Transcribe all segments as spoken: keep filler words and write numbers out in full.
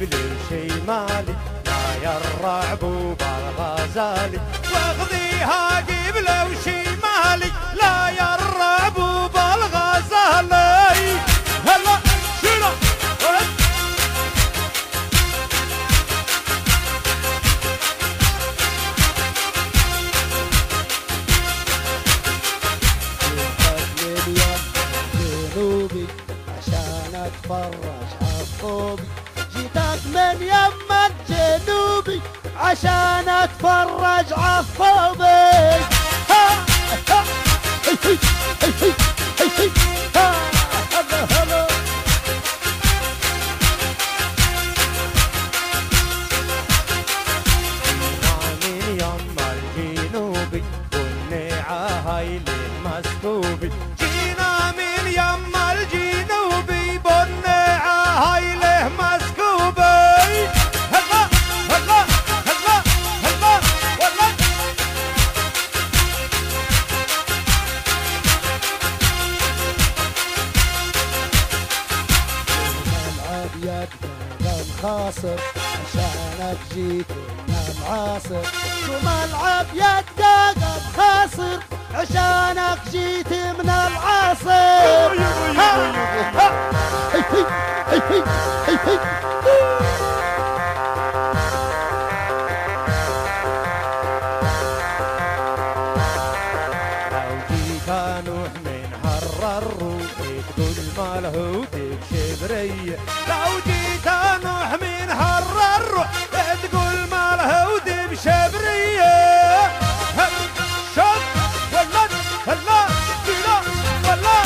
لي شي مالي لا يا الرعبوب الغزالي واخذيها قبله وشي مالي لا يا الرعبوب الغزالي هلا شنو اتفرج عالطوبي جيتك من يم الجنوبي عشان اتفرج عالطوبي ها ها هي هي هي هي هي ها هلا هلا من يم الجنوبي والنيعة هاي مسكوبي جينا من يم الجنوبي بالنيعة هاي له مسكوبي هلا هلا هلا هلا والله الملعب يبقى خاصر عشانك جيت المعاصر وملعب يدقق خاصر عشانك جيت من العاصر هي هي هي هي هي لو جيت نوح من هرروا تقول ماله تبشبرية لو جيت نوح من هرروا تقول ماله تبشبرية شوف ولد هلا بلا ولا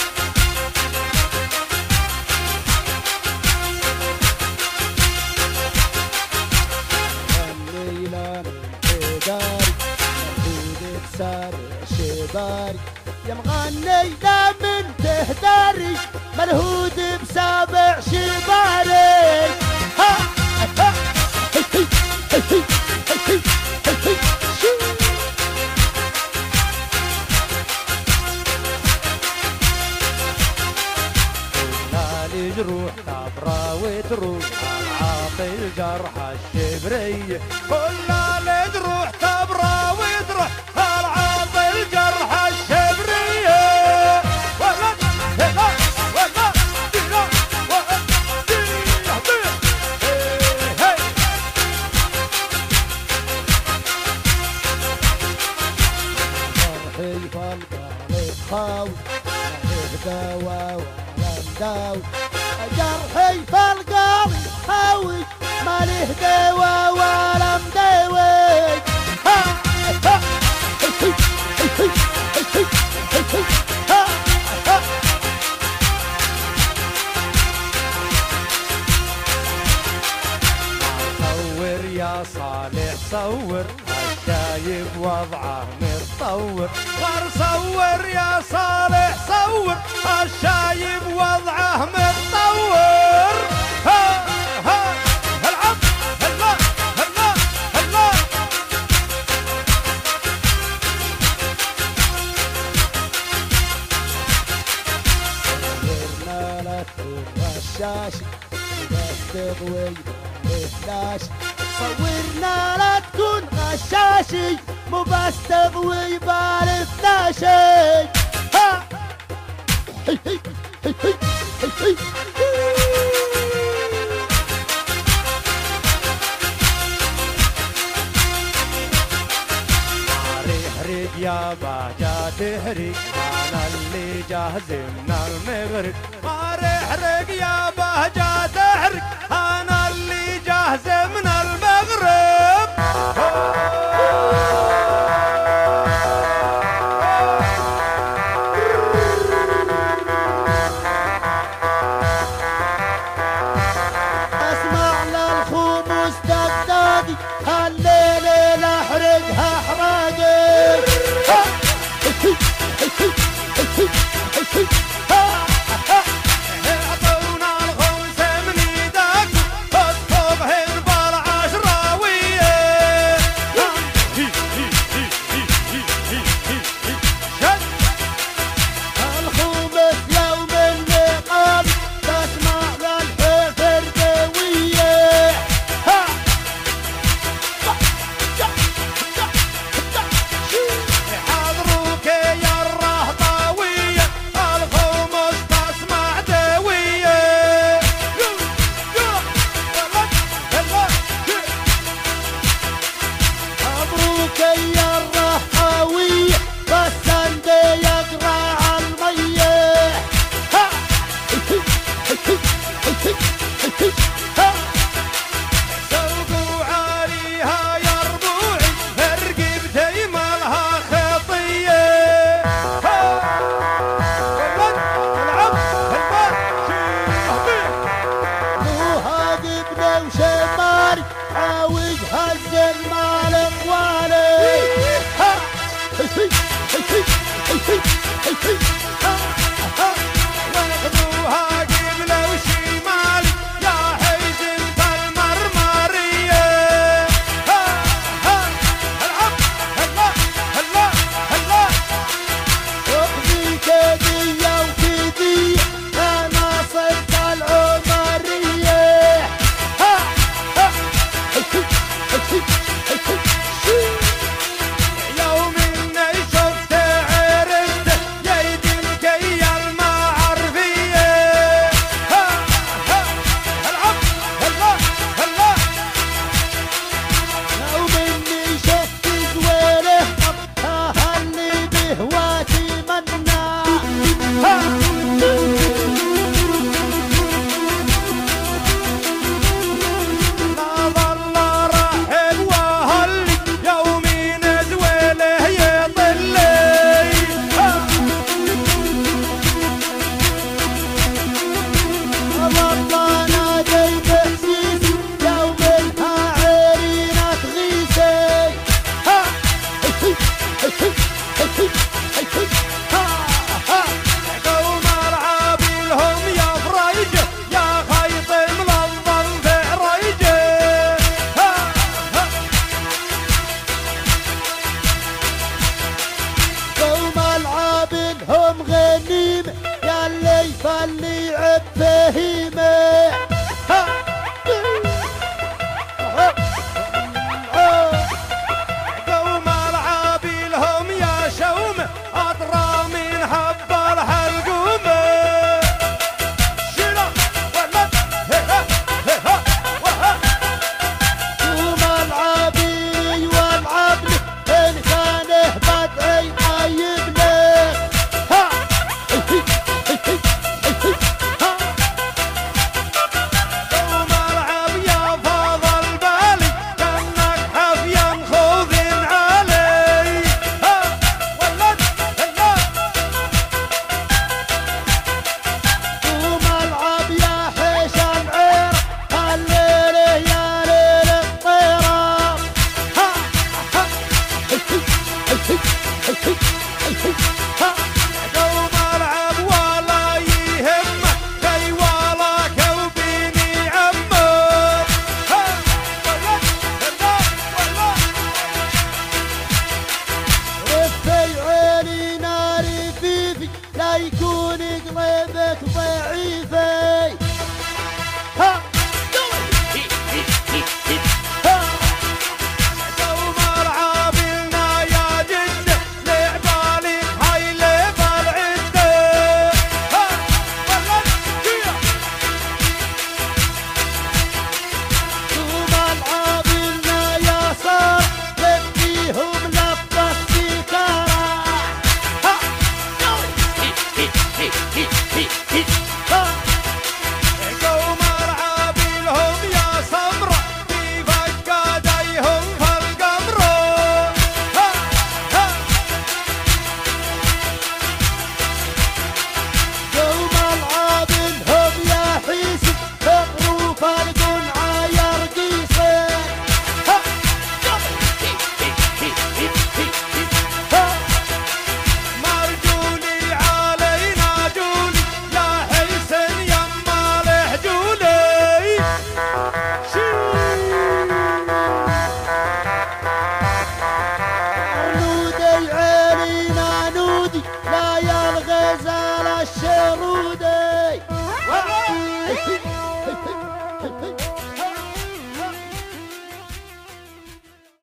الليلة من داري مهود بسابع شباري يا مغني لا من تهداري ملهود بسابع شباري ها ها هي هي هي هي هي هي الجروح تبرى وتروح العاطل جرح الشبرية كل الجروح تبرى وتروح العاطل جرح الشبرية ولا هلا ولا دينا ولا دينا هي هي فالقلب خاوي دوا ولا مداوي جرحي فالقلب خاوي ما له دوا ولا مداوي ها ها هي هي هي هي هي ها ها صور يا صالح صور الشايب وضعه متطور صار صور يا صالح صور الشايب وضعه متطور ها ها العب هلا هلا هلا صورنا لا تكون غشاشي تبغي بلاش صورنا لا تكون غشاشي مو بس تضوي بالفلاشي ها هي هي هي هي هي احرق يا باجا تحرق انا اللي جاهز من المغرب نار احرق يا باجا تحرق انا اللي جاهز من المغرب اسمع للخموس دقداقي هالليل احرقها احراقي ها هي هي هي هي هي هي ها ها اعطونا سوقوا عليها يا ربوعي رقبتي مالها خطيه العب البار وهاجبنا وشماري عاوج هز المال اخواني واخذوها قبله وشمال يا حزن المرمريه العب هلا هلا هلا واخذي كدية وكدية انا صرت العمرية يوم اني شفت عرفت يدينك يا المعرفيه العب هلا هلا لو مني شفت زويله اهلي بهواتي منا ما ظل راحل واهلي يومين زويله يطلي والله نادي بحسيسي يوم انها عيرينا تغيسي قوم العاب لهم يا فريجه يا خيط ملظم في عريجه قوم العاب لهم غنيمة يا اللي فاللي يعب فهيمة قوم العاب لهم يا شوم اطرى من حب الحلقومه شيله ولد هيها هيها وها قوم العابي والعبلي إن كان بدعي طيب لك ها قوم العب يا فاضل بالي كانك حفيا خوذ علي ولد هلا قوم العب يا حيش العير الليل يا ليل الطيران قوم العب ولا يهمك كي ولاك وبيني عمك ولد هلا ولا رفي عيني ناري فيفي لا يكون قلبك ضعيفي ها ها قوم العاب لنا يا جده لعبالك حيلي بالعده ولد جيه قوم العاب لنا يا صار تبكيهم لفة سكارة ها ها قوم العاب لهم يا سمرة في فكاديهم فالقمر ها ها قوم العاب لهم يا حيسي فقروا فرق عاير قيسي ها ها مرجولي علينا جولي يا حسن يما لهجولي نودي عينينا نودي لا يا الغزال الشرودي